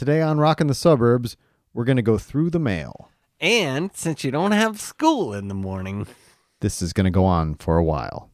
today on Rockin' the Suburbs, we're going to go through the mail. And since you don't have school in the morning, this is going to go on for a while.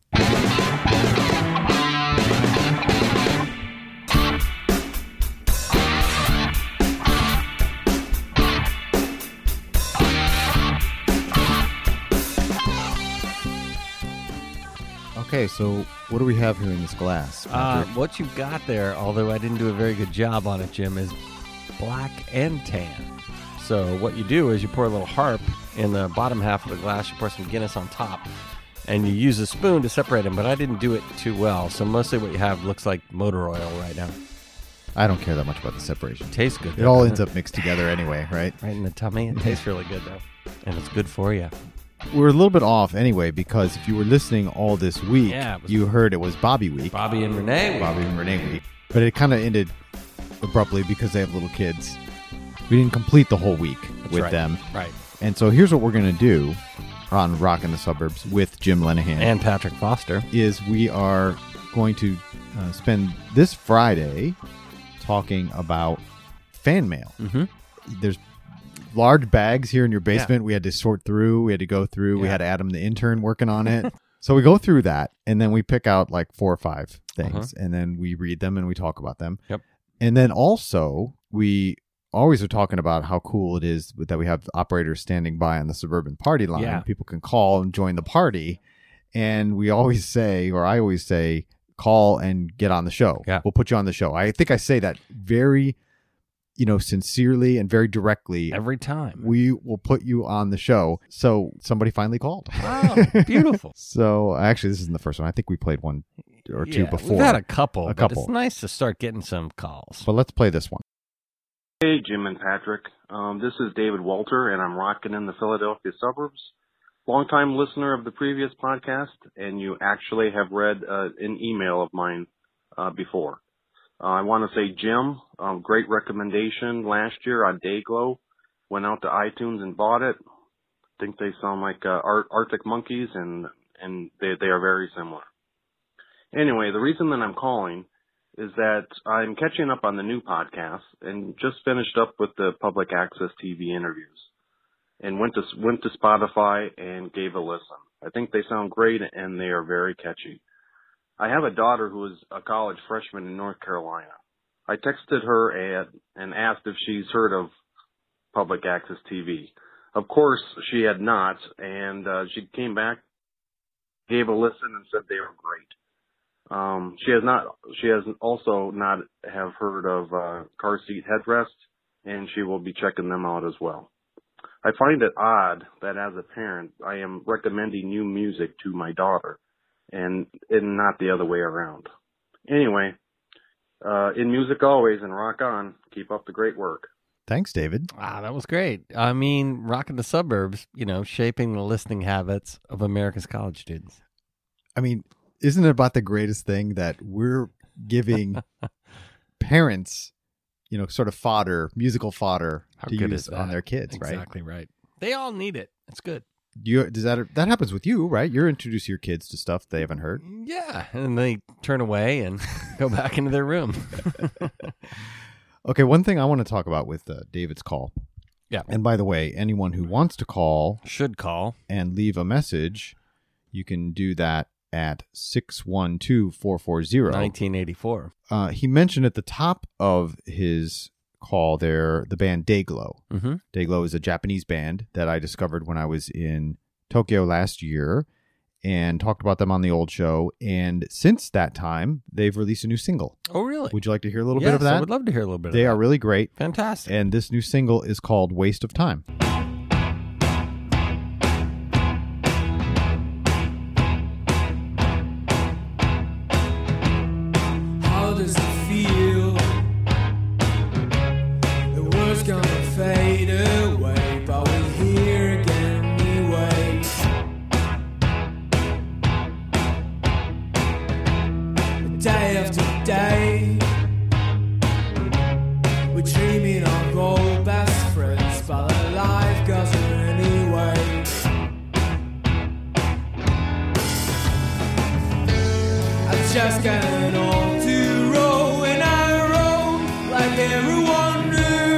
Okay, so what do we have here in this glass? what you've got there, although I didn't do a very good job on it, Jim, is black and tan. So what you do is you pour a little Harp in the bottom half of the glass, you pour some Guinness on top, and you use a spoon to separate them, but I didn't do it too well, so mostly what you have looks like motor oil right now. I don't care that much about the separation. It tastes good. It all ends up mixed together anyway, right? Right in the tummy. It tastes really good, though, and it's good for you. We're a little bit off anyway, because if you were listening all this week, you heard it was Bobby week. Bobby and Renee week. Bobby and Renee week. But it kind of ended abruptly because they have little kids. We didn't complete the whole week with them. Right. And so here's what we're going to do on Rockin' the Suburbs with Jim Lenahan. And Patrick Foster. Is we are going to spend this Friday talking about fan mail. Mm-hmm. There's large bags here in your basement. We had to sort through. We had to go through. We had Adam, the intern, working on it. So we go through that, and then we pick out like 4 or 5 things, and then we read them and we talk about them. Yep. And then also, we always are talking about how cool it is that we have operators standing by on the Suburban Party line. Yeah. People can call and join the party. And we always say, or I always say, call and get on the show. Yeah. We'll put you on the show. I think I say that very sincerely and very directly. Every time. We will put you on the show. So somebody finally called. Oh, beautiful. So actually, this isn't the first one. I think we played one or two before. We've had a couple. But it's nice to start getting some calls. But let's play this one. Hey, Jim and Patrick. This is David Walter, and I'm rocking in the Philadelphia suburbs. Longtime listener of the previous podcast, and you actually have read an email of mine before. I want to say, Jim, great recommendation last year on Dayglow. Went out to iTunes and bought it. I think they sound like Arctic Monkeys, and they are very similar. Anyway, the reason that I'm calling is that I'm catching up on the new podcast and just finished up with the public access TV interviews and went to Spotify and gave a listen. I think they sound great and they are very catchy. I have a daughter who is a college freshman in North Carolina. I texted her and asked if she's heard of public access TV. Of course, she had not, and she came back, gave a listen, and said they were great. She has also not have heard of car seat headrest, and she will be checking them out as well. I find it odd that as a parent, I am recommending new music to my daughter, and not the other way around. Anyway, in music always, and rock on. Keep up the great work. Thanks, David. Wow, that was great. I mean, Rockin' the Suburbs, shaping the listening habits of America's college students. I mean, isn't it about the greatest thing that we're giving parents, sort of fodder, musical fodder to use on their kids, right? Exactly right. They all need it. It's good. That happens with you, right? You're introducing your kids to stuff they haven't heard. Yeah, and they turn away and go back into their room. Okay, one thing I want to talk about with David's call. Yeah. And by the way, anyone who wants to call should call and leave a message. You can do that at 612-440. 1984. He mentioned at the top of his call there the band Dayglow. Mm-hmm. Dayglow is a Japanese band that I discovered when I was in Tokyo last year and talked about them on the old show. And since that time, they've released a new single. Oh, really? Would you like to hear a little bit of that? I would love to hear a little bit of that. They are really great. Fantastic. And this new single is called Waste of Time. How does it feel? The world's gonna fade away, but we're here again anyway. Day after day, we're dreaming of old best friends, but our life goes on anyway. I just got an old to roll, and I roll like everyone knew.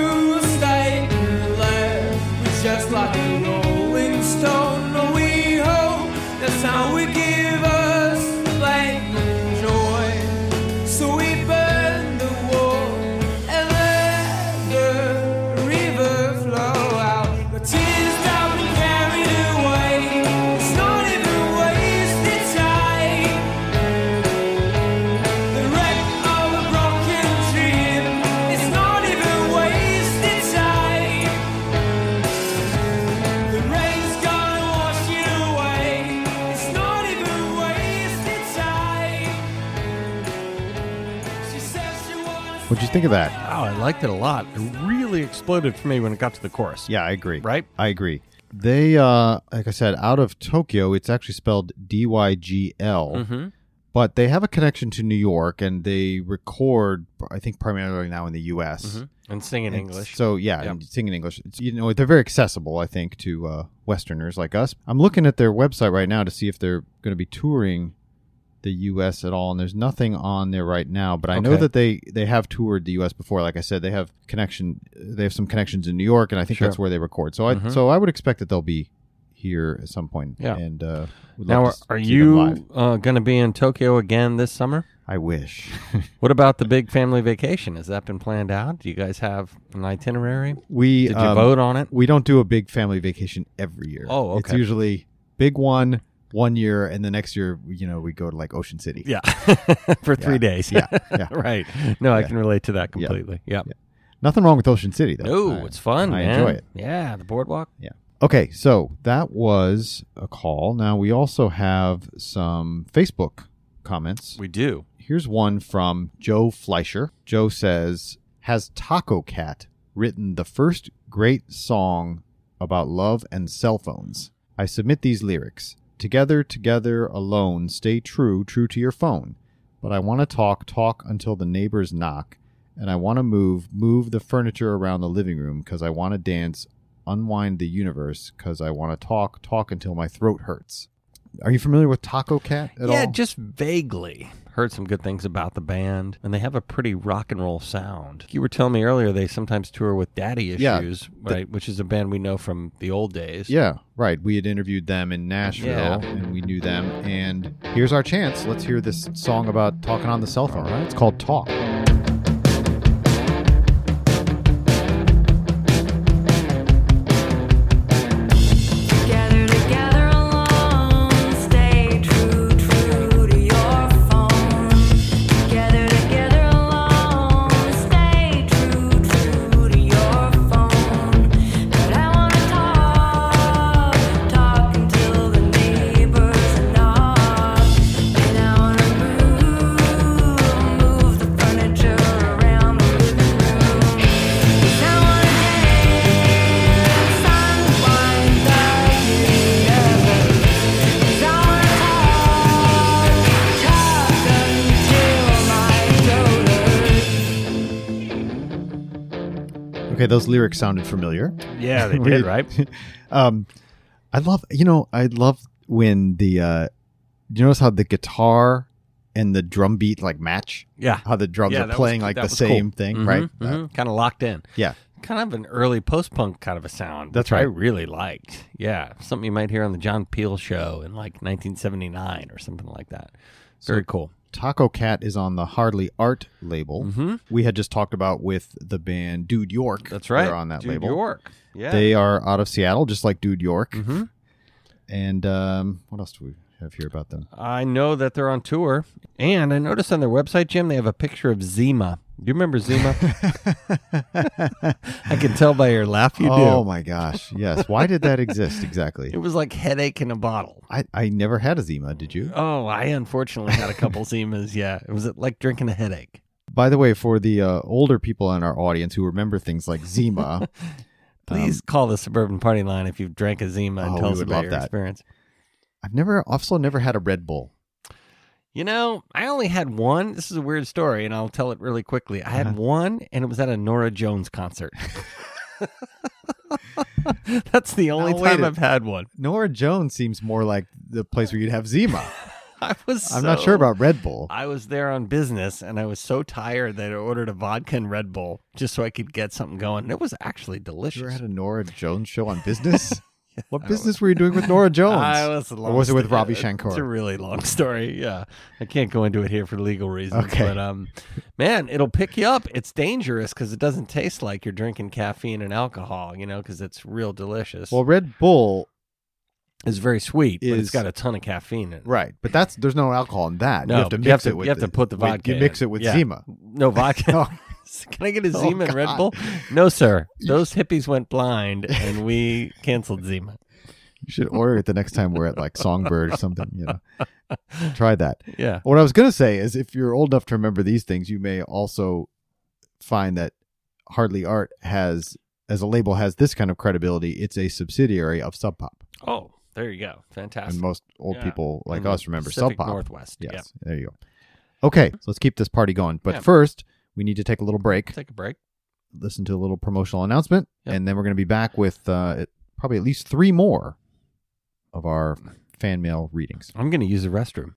think of that? Oh, I liked it a lot. It really exploded for me when it got to the chorus. Yeah, I agree. Right? I agree. They, like I said, out of Tokyo, it's actually spelled DYGL, Mm-hmm. but they have a connection to New York, and they record, I think, primarily now in the U.S. Mm-hmm. And sing in English. So, yeah, Yep. and sing in English. It's, they're very accessible, I think, to Westerners like us. I'm looking at their website right now to see if they're going to be touring the U.S. at all, and there's nothing on there right now, but I know Okay. that they have toured the U.S. before. Like I said, they have some connections in New York, and I think Sure. that's where they record. So I would expect that they'll be here at some point. Yeah. And would Now, love to are see them you live. going to be in Tokyo again this summer? I wish. What about the big family vacation? Has that been planned out? Do you guys have an itinerary? We Did you vote on it? We don't do a big family vacation every year. Oh, It's okay. usually big one year, and the next year, we go to like Ocean City. Yeah. For 3 days. Yeah, yeah. Right. No, I Yeah. can relate to that completely. Yeah. Nothing wrong with Ocean City, though. No, it's fun, I man. enjoy it. Yeah, the boardwalk. Yeah. Okay, so that was a call. Now we also have some Facebook comments. We do. Here's one from Joe Fleischer. Joe says, "Has Taco Cat written the first great song about love and cell phones? I submit these lyrics. Together, together, alone, stay true, true to your phone. But I want to talk until the neighbors knock. And I want to move the furniture around the living room because I want to dance, unwind the universe because I want to talk until my throat hurts." Are you familiar with Taco Cat at all? Yeah, just vaguely. Heard some good things about the band, and they have a pretty rock and roll sound. You were telling me earlier they sometimes tour with Daddy Issues, Yeah, right? Which is a band we know from the old days. Yeah, right. We had interviewed them in Nashville, Yeah. and we knew them. And here's our chance. Let's hear this song about talking on the cell phone. All right. It's called Talk. Together, together alone, stay true, true to your phone. Together, together alone, stay true, true to your phone. But I wanna talk until the neighbors knock. And I wanna move the furniture around the living room. 'Cause I wanna dance, unwind the universe. 'Cause I wanna talk until my throat hurts. Okay, those lyrics sounded familiar. Yeah, they We- did, right? I love when the, do you notice how the guitar and the drum beat like match? Yeah. How the drums Yeah, are that was- playing like that the was same cool. thing, Mhm, right? mhm. Kind of locked in. Yeah. Kind of an early post-punk kind of a sound. That's which I right. really liked. Yeah. Something you might hear on the John Peel show in like 1979 or something like that. Very cool. Taco Cat is on the Hardly Art label. Mhm. We had just talked about with the band Dude York. That's right. They're on that Dude label. York. Yeah. They are out of Seattle, just like Dude York. Mhm. And what else do we have here about them? I know that they're on tour. And I noticed on their website, Jim, they have a picture of Zima. Do you remember Zima? I can tell by your laugh you Oh do. my gosh. Yes. Why did that exist exactly? It was like headache in a bottle. I never had a Zima, did you? Oh, I unfortunately had a couple Zimas. Yeah. It was like drinking a headache. By the way, for the older people in our audience who remember things like Zima, Please call the Suburban Party line if you've drank a Zima and Oh, tell we us would about love your that. experience. I've also never had a Red Bull. You know, I only had one. This is a weird story, and I'll tell it really quickly. I had Uh-huh. one, and it was at a Norah Jones concert. That's the only Now, wait time a- I've had one. Nora Jones seems more like the place where you'd have Zima. I'm not sure about Red Bull. I was there on business, and I was so tired that I ordered a vodka and Red Bull just so I could get something going. And it was actually You delicious. ever had a Nora Jones show on business? What business were you doing with Nora Jones? Or was it with Ravi Shankar? It's a really long story. Yeah, I can't go into it here for legal reasons. Okay. But man, it'll pick you up. It's dangerous because it doesn't taste like you're drinking caffeine and alcohol. You know, because it's real delicious. Well, Red Bull, it's very sweet, but it's is- got a ton of caffeine in it. right? But there's no alcohol in that. No, you have to but mix it with. you have to put the vodka. You mix in. it with Yeah. Zima. No vodka. Oh. Can I get a Oh, Zima and Red God. Bull? No, sir. Those hippies went blind, and we canceled Zima. You should order it the next time we're at like Songbird or something. You know, try that. Yeah. What I was going to say is, if you're old enough to remember these things, you may also find that Hardly Art has, as a label, has this kind of credibility. It's a subsidiary of Sub Pop. Oh, there you go. Fantastic. And most old Yeah. people like In the us remember Pacific Sub Pop. Northwest. Yes, there you go. Okay, so let's keep this party going. But Yeah. first, we need to take a little break, Take a break. listen to a little promotional announcement, Yep. and then we're going to be back with probably at least 3 more of our fan mail readings. I'm going to use the restroom.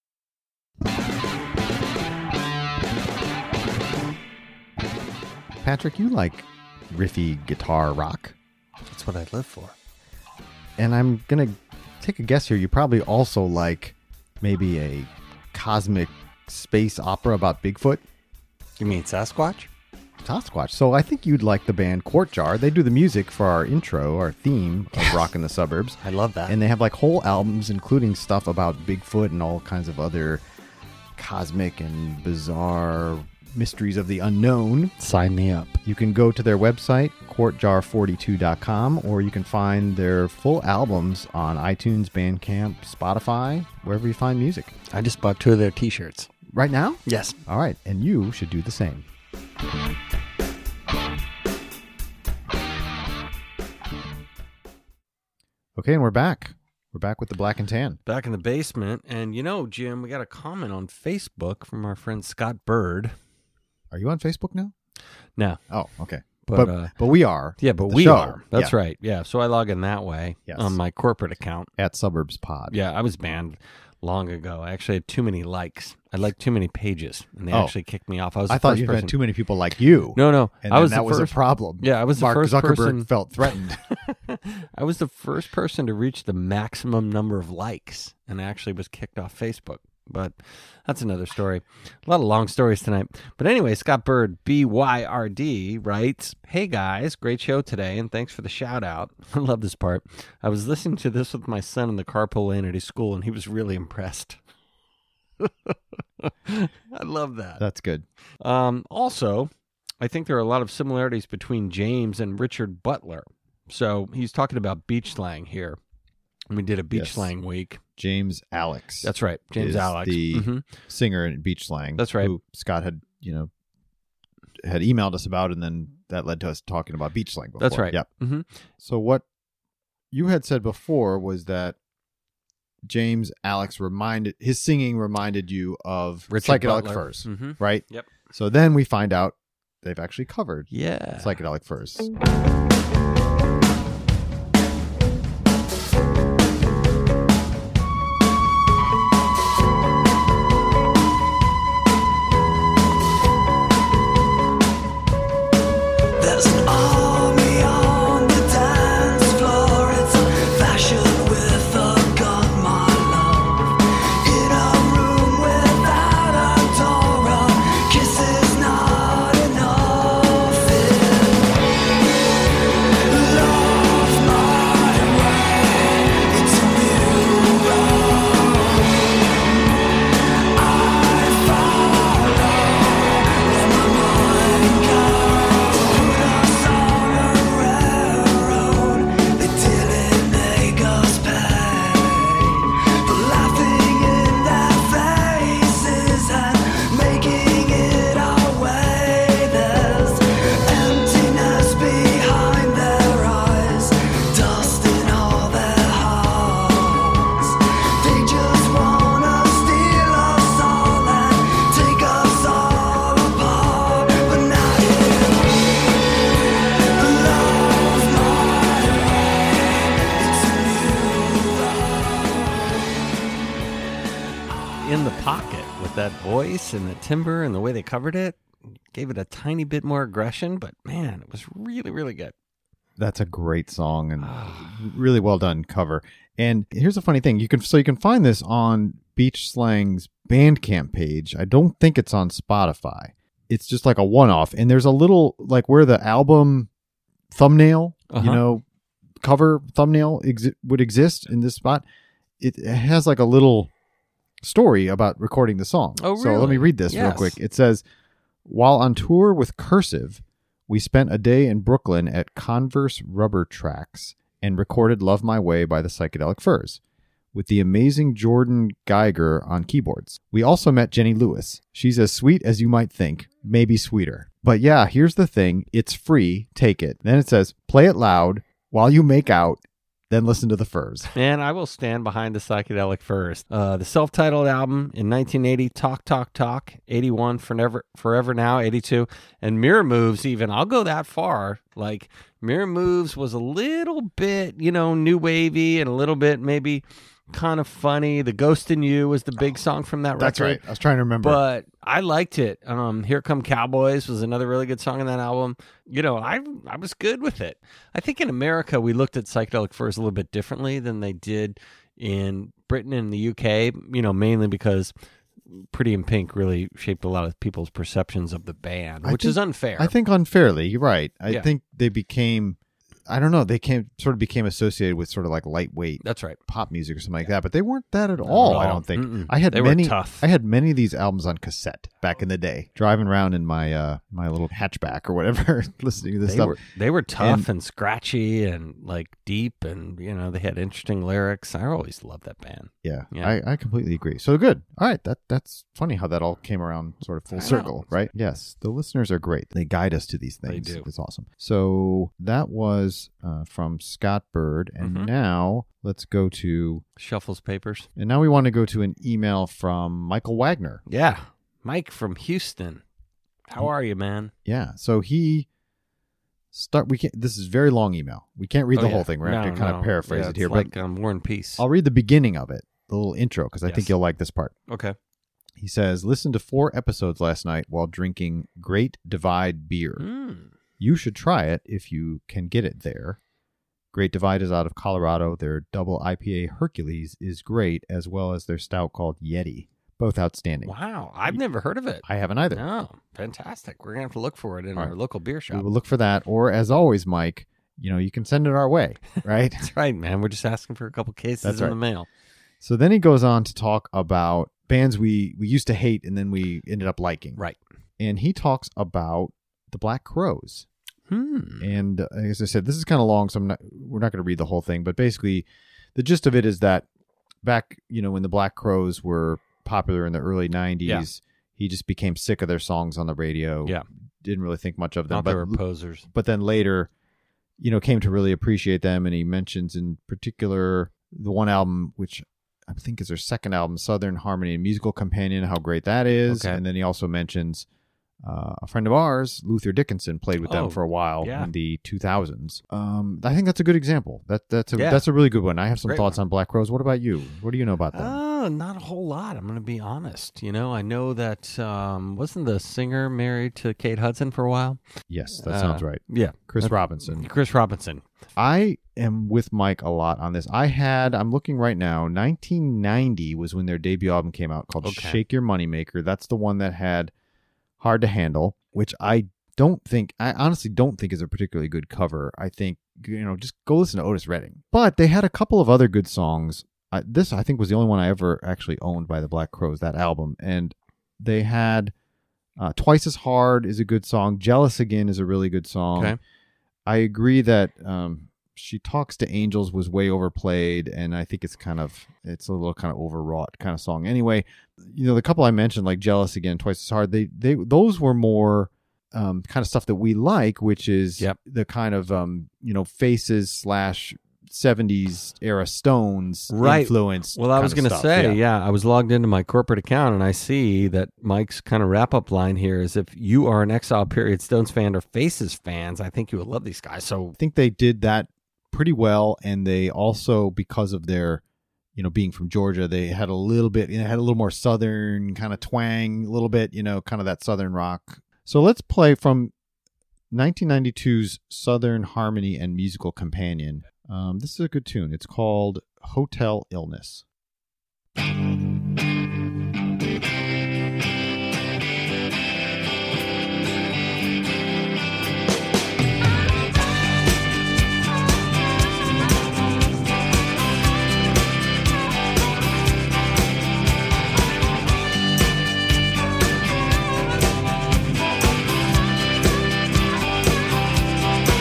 Patrick, you like riffy guitar rock, That's what I live for. and I'm going to take a guess here. You probably also like maybe a cosmic space opera about Bigfoot. You mean Sasquatch? Sasquatch. So I think you'd like the band Courtjar. They do the music for our intro, our theme of Rock in the Suburbs. I love that. And they have like whole albums, including stuff about Bigfoot and all kinds of other cosmic and bizarre mysteries of the unknown. Sign me up. You can go to their website, courtjar42.com, or you can find their full albums on iTunes, Bandcamp, Spotify, wherever you find music. I just bought 2 of their T-shirts. Right now? Yes. All right. And you should do the same. Okay, and we're back. We're back with the Black and Tan. Back in the basement. And Jim, we got a comment on Facebook from our friend Scott Bird. Are you on Facebook now? No. Oh, okay. But we are. yeah, but The we show. are. That's Yeah. right. Yeah. So I log in that way Yes. on my corporate account. At Suburbs Pod. Yeah, I was banned long ago. I actually had too many likes. I liked too many pages, and they Oh. actually kicked me off. I was I the thought first you person. had too many people like you. No. And I then was that the was first. a problem. Yeah, I was the Mark first Zuckerberg person. felt threatened. I was the first person to reach the maximum number of likes, and I actually was kicked off Facebook. But that's another story. A lot of long stories tonight. But anyway, Scott Bird, BYRD, writes, "Hey guys, great show today, and thanks for the shout out." I love this part. "I was listening to this with my son in the carpool lane at his school, and he was really impressed." I love that. That's good. Also, I think there are a lot of similarities between James and Richard Butler. So he's talking about beach slang here. We did a beach Yes. slang week. James Alex. That's right. James is Alex. the Mhm. singer in Beach Slang. That's right. Who Scott had emailed us about, and then that led to us talking about Beach Slang before. That's right. Yep. hmm So what you had said before was that James Alex his singing reminded you of Richard Psychedelic Butler. Furs, hmm right? Yep. So then we find out they've actually covered Yeah. Psychedelic Furs. There's an army on the dance floor. It's a fashion with a gun, my love. In a room without a door, a kiss is not enough. Love my way. It's a new road. I follow where my mind goes. In the pocket with that voice and the timbre and the way they covered it, gave it a tiny bit more aggression, but man, it was really, really good. That's a great song and really well done cover. And here's a funny thing. You can find this on Beach Slang's Bandcamp page. I don't think it's on Spotify. It's just like a one-off. And there's a little, like where the album thumbnail, cover thumbnail would exist in this spot. It has like a little story about recording the song. Oh, So let me really? read this real Yes. quick. It says, "While on tour with Cursive, we spent a day in Brooklyn at Converse Rubber Tracks and recorded Love My Way by the Psychedelic Furs. with the amazing Jordan Geiger on keyboards. We also met Jenny Lewis. She's as sweet as you might think, maybe sweeter. But yeah, here's the thing. It's free. Take it. Then it says, play it loud while you make out, then listen to the Furs. Man, I will stand behind the Psychedelic Furs. The self-titled album in 1980, Talk, Talk, Talk, 81, Forever Now, 82, and Mirror Moves even. I'll go that far. Like, Mirror Moves was a little bit, new wavy and a little bit maybe kind of funny. The Ghost in You was the big song from that record. That's right. I was trying to remember. But I liked it. Here Come Cowboys was another really good song in that album. I was good with it. I think in America we looked at Psychedelic Furs a little bit differently than they did in Britain and the UK, mainly because Pretty in Pink really shaped a lot of people's perceptions of the band, which is unfair. I think unfairly. You're right. I Yeah. think they became... I don't know. They became associated with sort of like lightweight That's right. pop music or something like that, but they weren't that at all. I don't think. Mm-mm. I had They were many. tough. I had many of these albums on cassette back in the day, driving around in my my little hatchback or whatever, listening to this stuff. They were tough and scratchy and like deep, and they had interesting lyrics. I always loved that band. Yeah, Yeah. I completely agree. So good. All right, that's funny how that all came around sort of full circle, right? Yes, the listeners are great. They guide us to these things. They do. It's awesome. So that was from Scott Bird, and now let's go to. Shuffles papers. And now we want to go to an email from Michael Wagner. Yeah, Mike from Houston. How are you, man? Yeah, so he we can't. This is a very long email. We can't read the whole thing. We're going to have to kind of paraphrase it here. It's like But War and Peace. I'll read the beginning of it, the little intro, because I Yes. think you'll like this part. Okay. He says, "Listen to 4 episodes last night while drinking Great Divide beer. You should try it if you can get it there. Great Divide is out of Colorado. Their double IPA Hercules is great, as well as their stout called Yeti. Both outstanding. Wow, I've never heard of it. I haven't either. No, fantastic. We're gonna have to look for it in All our right. local beer We shop. will look for that. Or, as always, Mike, you can send it our way, right? That's right, man. We're just asking for a couple cases That's in right. the mail. So then he goes on to talk about bands we used to hate and then we ended up liking. Right. And he talks about the Black Crowes. Hmm. And as I said, this is kind of long, so we're not going to read the whole thing. But basically, the gist of it is that back, when the Black Crowes were popular in the early 90s, Yeah. he just became sick of their songs on the radio. Yeah. Didn't really think much of them. Not they were posers. But then later, came to really appreciate them. And he mentions in particular the one album, which I think is their second album, Southern Harmony and Musical Companion, how great that is. Okay. And then he also mentions a friend of ours, Luther Dickinson, played with them Oh, for a while yeah. in the 2000s. I think that's a good example. That's Yeah. a really good one. I have some Great thoughts on Black Crowes. What about you? What do you know about them? Not a whole lot. I'm going to be honest. I know that wasn't the singer married to Kate Hudson for a while? Yes, that sounds right. Yeah. Chris Robinson. Chris Robinson. I am with Mike a lot on this. I'm looking right now, 1990 was when their debut album came out called Okay. Shake Your Moneymaker. That's the one that had Hard to Handle, which I honestly don't think is a particularly good cover. I think, just go listen to Otis Redding. But they had a couple of other good songs. This, I think, was the only one I ever actually owned by the Black Crowes, that album. And they had Twice as Hard is a good song. Jealous Again is a really good song. Okay. I agree that She Talks to Angels was way overplayed, and I think it's a little kind of overwrought kind of song. Anyway, the couple I mentioned, like Jealous Again, Twice as Hard, those were more kind of stuff that we like, which is Yep. the kind of Faces / 70s era Stones Right. influence. Well, I was going to say, I was logged into my corporate account and I see that Mike's kind of wrap up line here is if you are an Exile Period Stones fan or Faces fans, I think you would love these guys. So I think they did that pretty well, and they also, because of their being from Georgia, they had a little bit, had a little more Southern kind of twang, a little bit, kind of that Southern rock. So let's play from 1992's Southern Harmony and Musical Companion. This is a good tune. It's called Hotel Illness.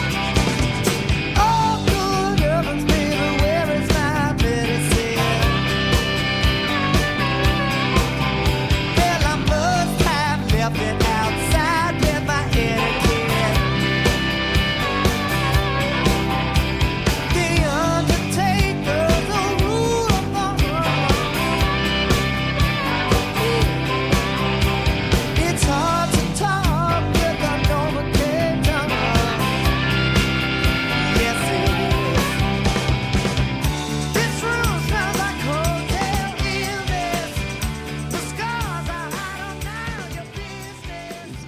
Oh, good heavens, baby, where is my medicine?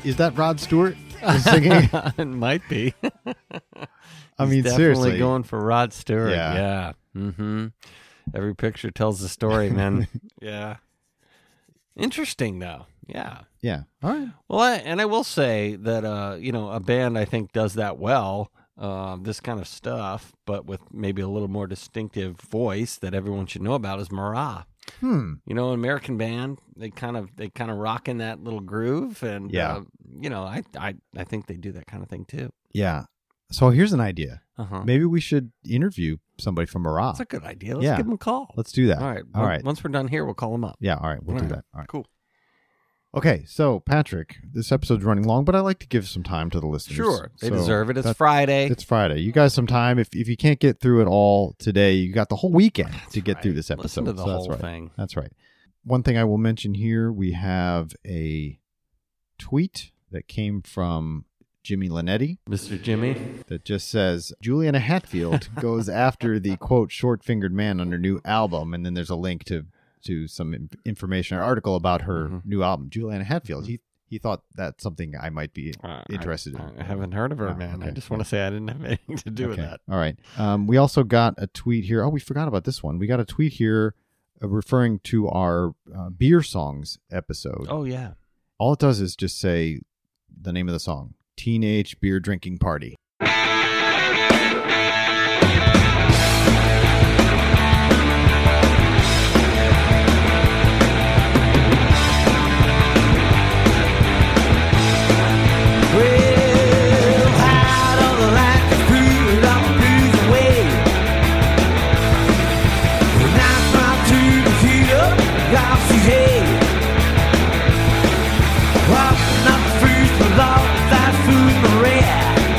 Is that Rod Stewart singing? It might be. I mean, Definitely seriously. going for Rod Stewart. Yeah. Yeah. Mm-hmm. Every picture tells the story, man. Yeah. Interesting, though. Yeah. Yeah. All right. Well, I will say that, a band I think does that well, this kind of stuff, but with maybe a little more distinctive voice that everyone should know about is Marat. An American band. They kind of rock in that little groove, and Yeah. I think they do that kind of thing too. Yeah. So here's an idea. Uh-huh. Maybe we should interview somebody from Marat. That's a good idea. Let's Yeah. give them a call. Let's do that. All right. All right. Once we're done here, we'll call them up. Yeah. All right. We'll do All right. that. All right. Cool. Okay. So, Patrick, this episode's running long, but I like to give some time to the listeners. Sure. They So deserve it. It's that- Friday. It's Friday. You guys some time. If you can't get through it all today, you got the whole weekend to get through this episode. Listen to the So that's whole right. thing. That's right. One thing I will mention here, we have a tweet that came from Jimmy Linetti Mr. Jimmy. that just says, Juliana Hatfield goes after the, quote, short-fingered man on her new album. And then there's a link to some information or article about her new album, Juliana Hatfield. He thought that's something I might be interested in. I haven't heard of her, Oh, man. I okay. just want to say I didn't have anything to do with Okay. that. All right. We also got a tweet here. Oh, we forgot about this one. We got a tweet here referring to our Beer Songs episode. Oh, yeah. All it does is just say the name of the song, Teenage Beer Drinking Party. Well, how do I like to put all the blues away? Nice round to the heat up, off the head. Walking up the fruit for love, that food Maria.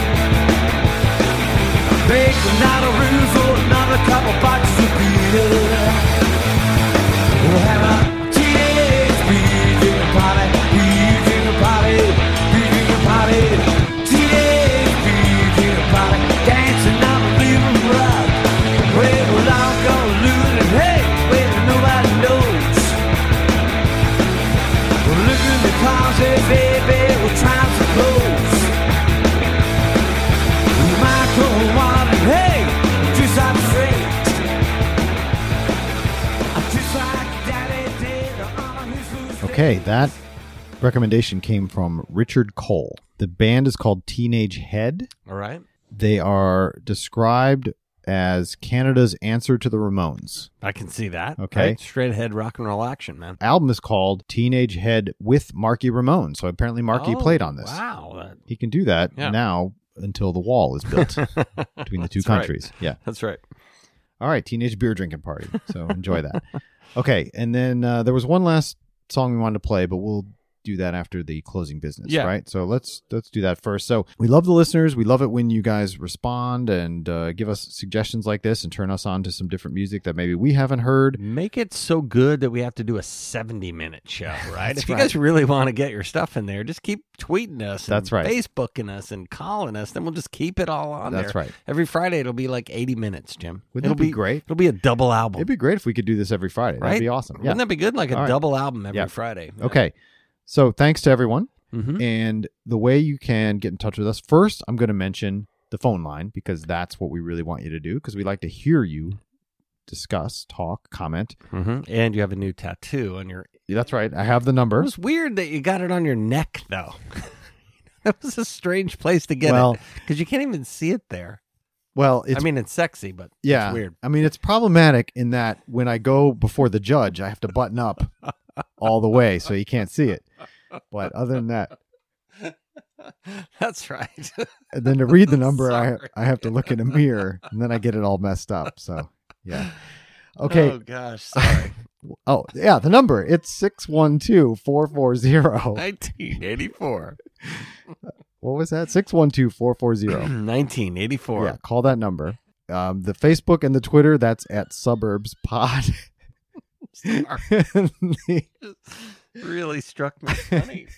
Making out a room for another couple boxes of beer. We'll have a teenage beer drinking party, beer drinking party, beer drinking party, teenage beer drinking party, dancing on the living rock. Where we'll all go losing and hey, where nobody knows. We're looking in the closet, baby, we're trying to close. We might go on and hey, just I'm straight. Just like Daddy did on his first Okay, that recommendation came from Richard Cole. The band is called Teenage Head. All right. They are described as Canada's answer to the Ramones. I can see that. Okay. Right? Straight ahead rock and roll action, man. Album is called Teenage Head with Marky Ramone. So apparently Marky Oh, played on this. Wow. He can do that Yeah. now until the wall is built between the two That's right. countries. Yeah. That's right. All right, Teenage Beer Drinking Party. So enjoy that. Okay, and then there was one last song we wanted to play, but we'll do that after the closing business, Yeah. right? So let's do that first. So we love the listeners. We love it when you guys respond and give us suggestions like this and turn us on to some different music that maybe we haven't heard. Make it so good that we have to do a 70-minute show, right? That's If you right. guys really want to get your stuff in there, just keep tweeting us. That's and right. Facebooking us and calling us. Then we'll just keep it all on there. That's right. Every Friday, it'll be like 80 minutes, Jim. Wouldn't that be great? It'll be a double album. It'd be great if we could do this every Friday. right? That'd be awesome. Yeah. Wouldn't that be good? Like a All right. double album every Yeah. Friday. Okay. So thanks to everyone. Mhm. And the way you can get in touch with us, first, I'm going to mention the phone line because that's what we really want you to do because we like to hear you discuss, talk, comment. Mhm. And you have a new tattoo on your. That's right. I have the It number. was weird that you got it on your neck, though. That was a strange place to get Well- it because you can't even see it there. Well, it's I mean, it's sexy, but yeah, it's weird. I mean, it's problematic in that when I go before the judge, I have to button up all the way so you can't see it. But other than that, That's right. and then to read the number, Sorry. I have to look in a mirror and then I get it all messed up. So yeah. Okay. Oh gosh, sorry. Oh, yeah, the number. It's 612-440. 1984. What was that? 612-440. 1984. Yeah, call that number. The Facebook and the Twitter, that's at Suburbs Pod. Sorry. Really struck me funny.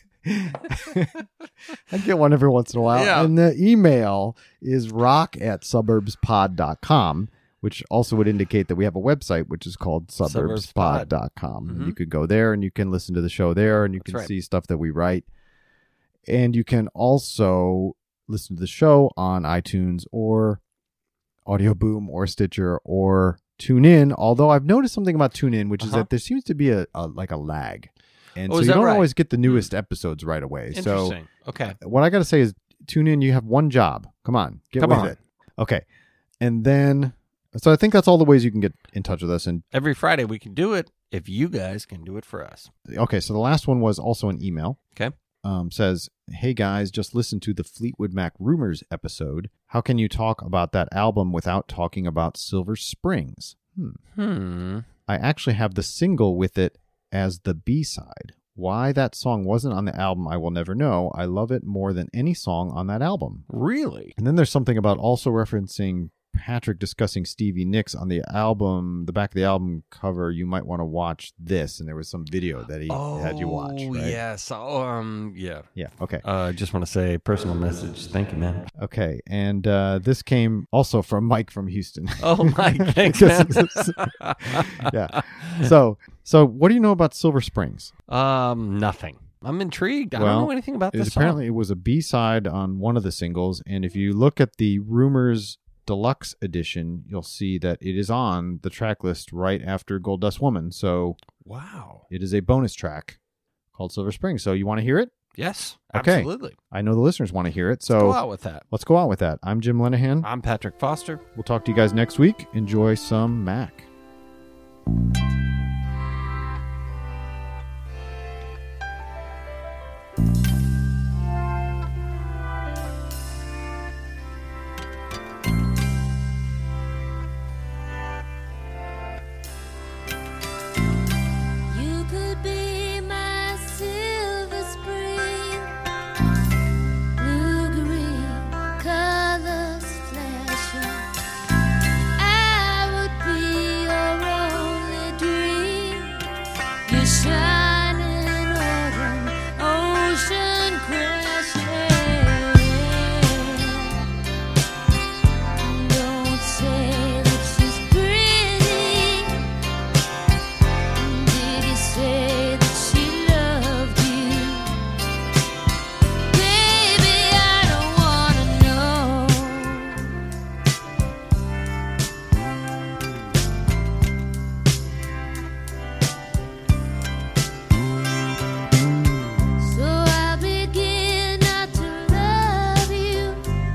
I get one every once in a while. Yeah. And the email is rock@suburbspod.com, which also would indicate that we have a website, which is called suburbspod.com. Mhm. And you could go there and you can listen to the show there and you That's can right. see stuff that we write. And you can also listen to the show on iTunes or Audio Boom or Stitcher or TuneIn. Although I've noticed something about TuneIn, which is that there seems to be a lag. And so you don't always get the newest episodes right away. Interesting. Okay. What I got to say is, TuneIn, you have one job. Come on. Get with it. Okay. And then, so I think that's all the ways you can get in touch with us. And every Friday we can do it if you guys can do it for us. Okay. So the last one was also an email. Okay. Says, hey guys, just listen to the Fleetwood Mac Rumors episode. How can you talk about that album without talking about Silver Springs? I actually have the single with it as the B-side. Why that song wasn't on the album, I will never know. I love it more than any song on that album. Really? And then there's something about also referencing Patrick discussing Stevie Nicks on the album, the back of the album cover. You might want to watch this. And there was some video that he had you watch. Oh, right? yes. Yeah. Yeah. Okay. I just want to say personal message. Thank you, man. Okay. And this came also from Mike from Houston. Oh, Mike. Thanks, man. Yeah. So what do you know about Silver Springs? Nothing. I'm intrigued. I don't know anything about this song. Apparently, it was a B-side on one of the singles. And if you look at the Rumors Deluxe edition, you'll see that it is on the track list right after Gold Dust Woman. So, wow. It is a bonus track called Silver Springs. So, you want to hear it? Yes, okay. Absolutely. I know the listeners want to hear it. So, let's go out with that. Let's go out with that. I'm Jim Lenahan. I'm Patrick Foster. We'll talk to you guys next week. Enjoy some Mac. You could be my silver spring, blue-green colors flashing. I would be your only dream, your shining autumn ocean crashing. Don't say that she's pretty. Did he say that she loved you? Baby, I don't wanna know. So I begin not to love you.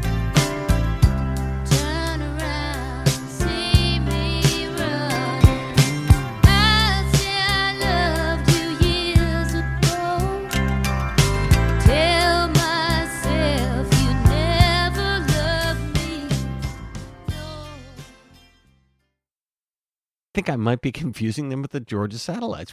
Turn around, see me running. I say I loved you years ago. Tell myself you never loved me. No. I think I might be confusing them with the Georgia Satellites.